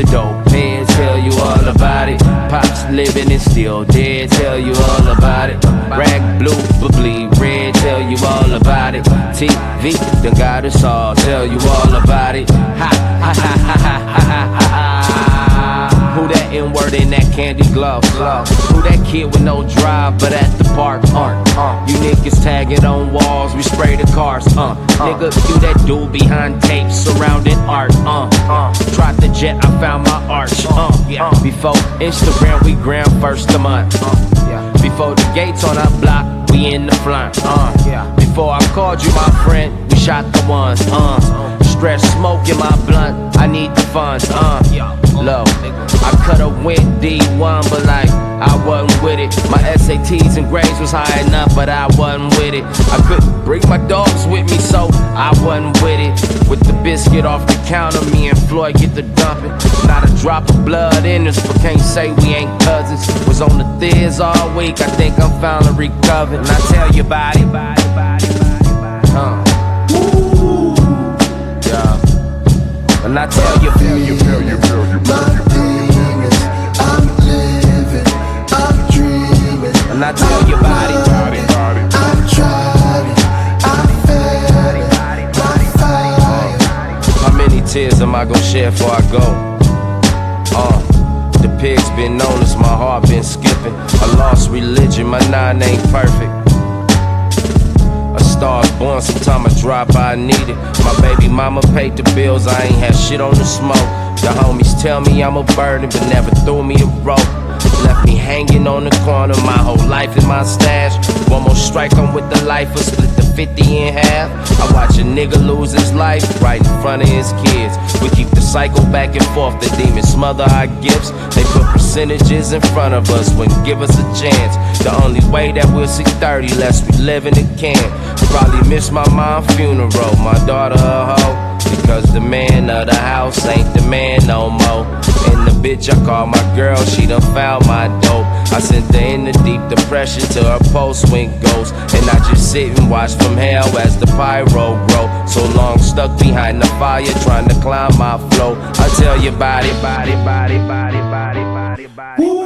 a dope head, tell you all about it. Pops living and still dead, tell you all about it. Rag blue, but bleed red, tell you all about it. TV done got us all, tell you all about it. Ha ha ha ha ha ha ha. Who that N-word in that candy glove? Who that kid with no drive but at the park? You niggas tagging on walls, we spray the cars. Nigga, you that dude behind tapes surrounding art. Dropped the jet, I found my arch. Before Instagram, we gram first a month. Before the gates on our block, we in the front. Before I called you my friend, we shot the ones. Stress smoke in my blunt, I need the funds. Low, I could've went D1, but like I wasn't with it. My SATs and grades was high enough, but I wasn't with it. I couldn't bring my dogs with me, so I wasn't with it. With the biscuit off the counter, me and Floyd get the dumping. Not a drop of blood in us, but can't say we ain't cousins. Was on the thiz all week, I think I'm finally recovered. And I tell you about it. Yeah. And I tell you, I'm living, I'm dreaming, and I tell you about it. I'm driving, I'm feeling my fire. How many tears am I gon' shed before I go? The pig's been noticed, my heart been skipping. I lost religion, my nine ain't perfect. A star's born, sometime I drop, I need it. My baby mama paid the bills, I ain't had shit on the smoke. The homies tell me I'm a burden, but never threw me a rope. Left me hanging on the corner, my whole life in my stash. One more strike, I'm with the lifer, split the 50 in half. I watch a nigga lose his life right in front of his kids. We keep the cycle back and forth, the demons smother our gifts. They put percentages in front of us, wouldn't give us a chance. The only way that we'll see 30 less we live in the can. Probably miss my mom's funeral, my daughter a hoe. Because the man of the house ain't the man no more. And the bitch I call my girl, she done found my dope. I sent her in the deep depression till her pulse went ghost. And I just sit and watch from hell as the pyro grow. So long stuck behind the fire trying to climb my flow. I tell you body.